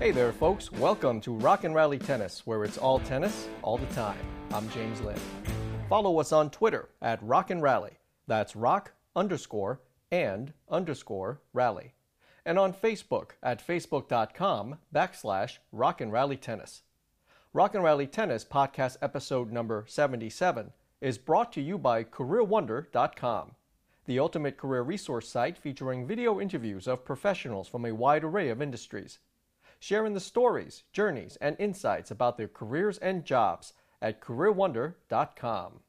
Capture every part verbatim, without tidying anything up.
Hey there, folks. Welcome to Rock and Rally Tennis, where it's all tennis, all the time. I'm James Lynn. Follow us on Twitter at Rock and Rally. That's rock underscore and underscore rally. And on Facebook at facebook.com backslash Rock and Rally Tennis. Rock and Rally Tennis podcast episode number seventy-seven is brought to you by career wonder dot com, the ultimate career resource site featuring video interviews of professionals from a wide array of industries, sharing the stories, journeys, and insights about their careers and jobs at career wonder dot com.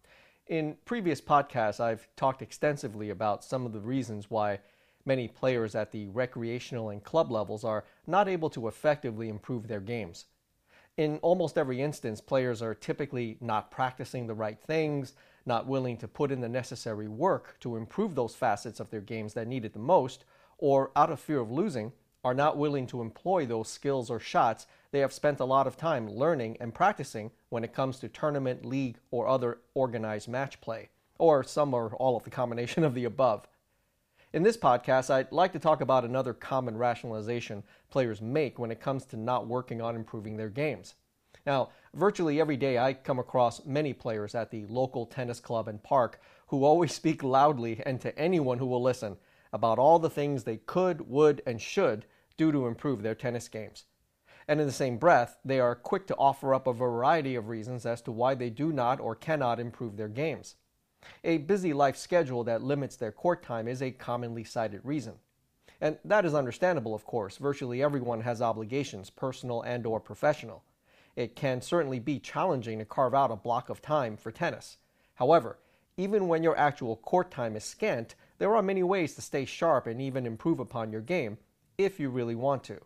In previous podcasts, I've talked extensively about some of the reasons why many players at the recreational and club levels are not able to effectively improve their games. In almost every instance, players are typically not practicing the right things, not willing to put in the necessary work to improve those facets of their games that need it the most, or out of fear of losing, are not willing to employ those skills or shots they have spent a lot of time learning and practicing when it comes to tournament, league, or other organized match play, or some or all of the combination of the above. In this podcast, I'd like to talk about another common rationalization players make when it comes to not working on improving their games. Now, virtually every day I come across many players at the local tennis club and park who always speak loudly and to anyone who will listen about all the things they could, would, and should do to improve their tennis games. And in the same breath, they are quick to offer up a variety of reasons as to why they do not or cannot improve their games. A busy life schedule that limits their court time is a commonly cited reason. And that is understandable, of course. Virtually everyone has obligations, personal and or professional. It can certainly be challenging to carve out a block of time for tennis. However, even when your actual court time is scant, there are many ways to stay sharp and even improve upon your game, if you really want to.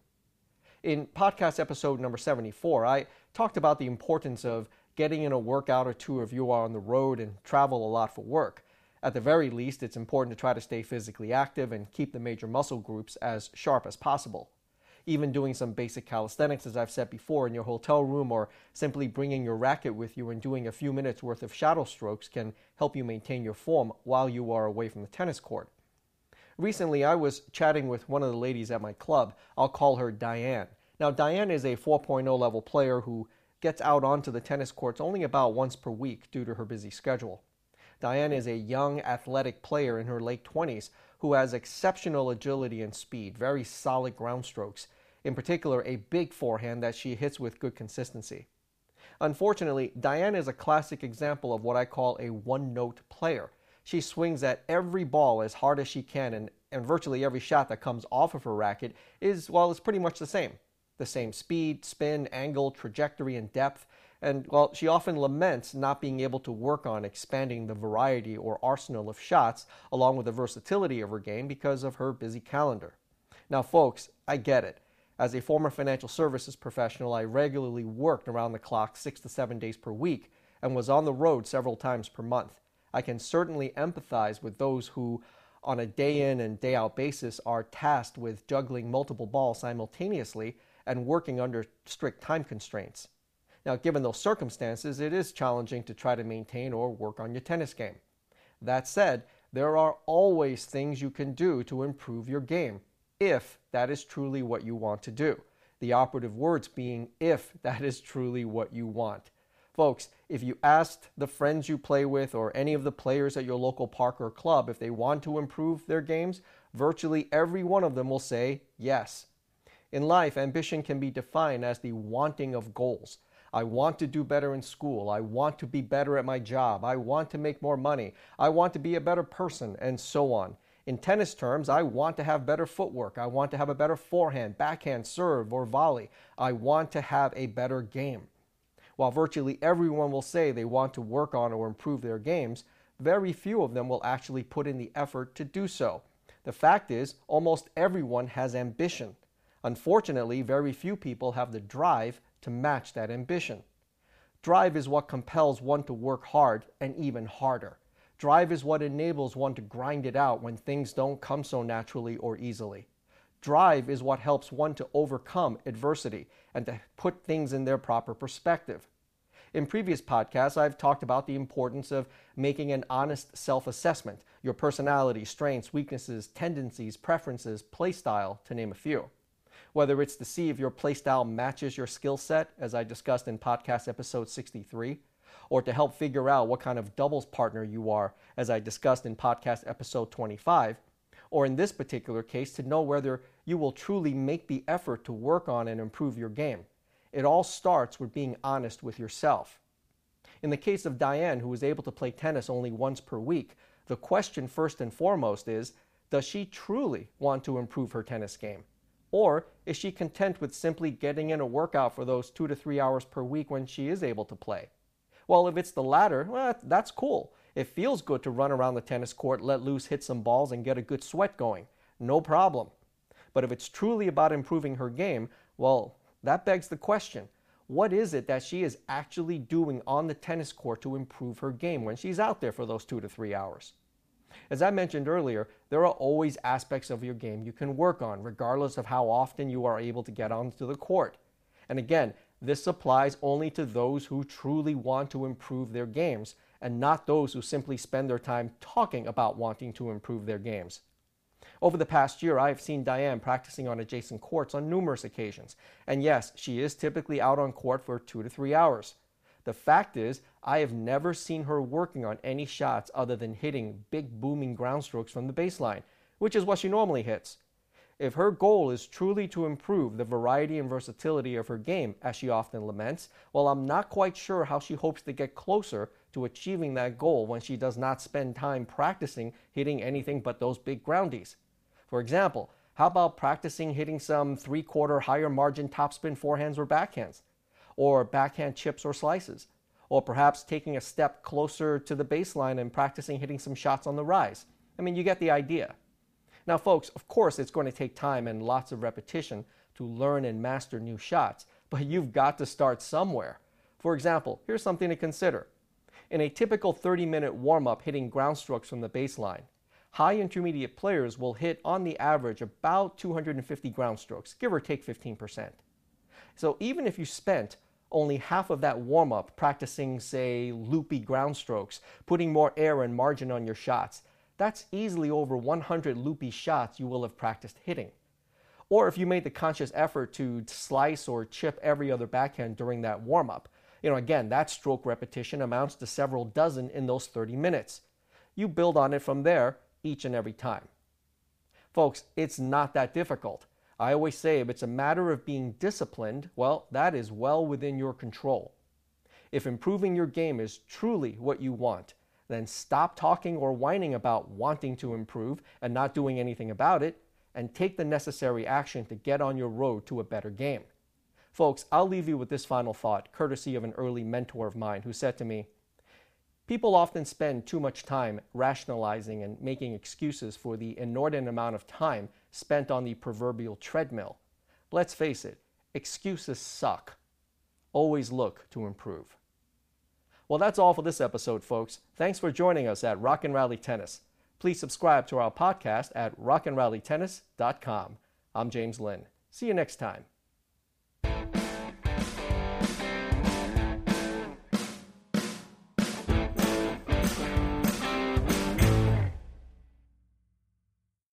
In podcast episode number seventy-four, I talked about the importance of getting in a workout or two if you are on the road and travel a lot for work. At the very least, it's important to try to stay physically active and keep the major muscle groups as sharp as possible. Even doing some basic calisthenics, as I've said before, in your hotel room, or simply bringing your racket with you and doing a few minutes worth of shadow strokes can help you maintain your form while you are away from the tennis court. Recently, I was chatting with one of the ladies at my club. I'll call her Diane. Now, Diane is a four point oh level player who gets out onto the tennis courts only about once per week due to her busy schedule. Diane is a young, athletic player in her late twenties who has exceptional agility and speed, very solid ground strokes, in particular a big forehand that she hits with good consistency. Unfortunately, Diane is a classic example of what I call a one-note player. She swings at every ball as hard as she can, and, and virtually every shot that comes off of her racket is, well, it's pretty much the same. The same speed, spin, angle, trajectory, and depth. And, well, she often laments not being able to work on expanding the variety or arsenal of shots along with the versatility of her game because of her busy calendar. Now, folks, I get it. As a former financial services professional, I regularly worked around the clock six to seven days per week and was on the road several times per month. I can certainly empathize with those who, on a day-in and day-out basis, are tasked with juggling multiple balls simultaneously and working under strict time constraints. Now, given those circumstances, it is challenging to try to maintain or work on your tennis game. That said, there are always things you can do to improve your game, if that is truly what you want to do. The operative words being, if that is truly what you want. Folks, if you asked the friends you play with or any of the players at your local park or club if they want to improve their games, virtually every one of them will say yes. In life, ambition can be defined as the wanting of goals. I want to do better in school. I want to be better at my job. I want to make more money. I want to be a better person, and so on. In tennis terms, I want to have better footwork. I want to have a better forehand, backhand, serve, or volley. I want to have a better game. While virtually everyone will say they want to work on or improve their games, very few of them will actually put in the effort to do so. The fact is, almost everyone has ambition. Unfortunately, very few people have the drive to match that ambition. Drive is what compels one to work hard and even harder. Drive is what enables one to grind it out when things don't come so naturally or easily. Drive is what helps one to overcome adversity and to put things in their proper perspective. In previous podcasts, I've talked about the importance of making an honest self-assessment, your personality, strengths, weaknesses, tendencies, preferences, play style, to name a few. Whether it's to see if your playstyle matches your skill set, as I discussed in podcast episode sixty-three, or to help figure out what kind of doubles partner you are, as I discussed in podcast episode twenty-five, or in this particular case, to know whether you will truly make the effort to work on and improve your game. It all starts with being honest with yourself. In the case of Diane, who was able to play tennis only once per week, the question first and foremost is, does she truly want to improve her tennis game? Or is she content with simply getting in a workout for those two to three hours per week when she is able to play? Well, if it's the latter, well, that's cool. It feels good to run around the tennis court, let loose, hit some balls, and get a good sweat going. No problem. But if it's truly about improving her game, well, that begs the question, what is it that she is actually doing on the tennis court to improve her game when she's out there for those two to three hours? As I mentioned earlier, there are always aspects of your game you can work on, regardless of how often you are able to get onto the court. And again, this applies only to those who truly want to improve their games, and not those who simply spend their time talking about wanting to improve their games. Over the past year, I have seen Diane practicing on adjacent courts on numerous occasions. And yes, she is typically out on court for two to three hours. The fact is, I have never seen her working on any shots other than hitting big booming ground strokes from the baseline, which is what she normally hits. If her goal is truly to improve the variety and versatility of her game, as she often laments, well, I'm not quite sure how she hopes to get closer to achieving that goal when she does not spend time practicing hitting anything but those big groundies. For example, how about practicing hitting some three-quarter higher margin topspin forehands or backhands, or backhand chips or slices, or perhaps taking a step closer to the baseline and practicing hitting some shots on the rise? I mean, you get the idea. Now, folks, of course, it's going to take time and lots of repetition to learn and master new shots, but you've got to start somewhere. For example, here's something to consider. In a typical thirty-minute warm-up hitting ground strokes from the baseline, high intermediate players will hit on the average about two hundred fifty ground strokes, give or take fifteen percent. So even if you spent only half of that warm-up practicing, say, loopy ground strokes, putting more air and margin on your shots, that's easily over one hundred loopy shots you will have practiced hitting. Or if you made the conscious effort to slice or chip every other backhand during that warm-up, you know, again, that stroke repetition amounts to several dozen in those thirty minutes. You build on it from there each and every time. Folks, it's not that difficult. I always say if it's a matter of being disciplined, well, that is well within your control. If improving your game is truly what you want, then stop talking or whining about wanting to improve and not doing anything about it, and take the necessary action to get on your road to a better game. Folks, I'll leave you with this final thought, courtesy of an early mentor of mine who said to me, "People often spend too much time rationalizing and making excuses for the inordinate amount of time spent on the proverbial treadmill. Let's face it, excuses suck. Always look to improve." Well, that's all for this episode, folks. Thanks for joining us at Rock and Rally Tennis. Please subscribe to our podcast at rock and rally tennis dot com. I'm James Lynn. See you next time.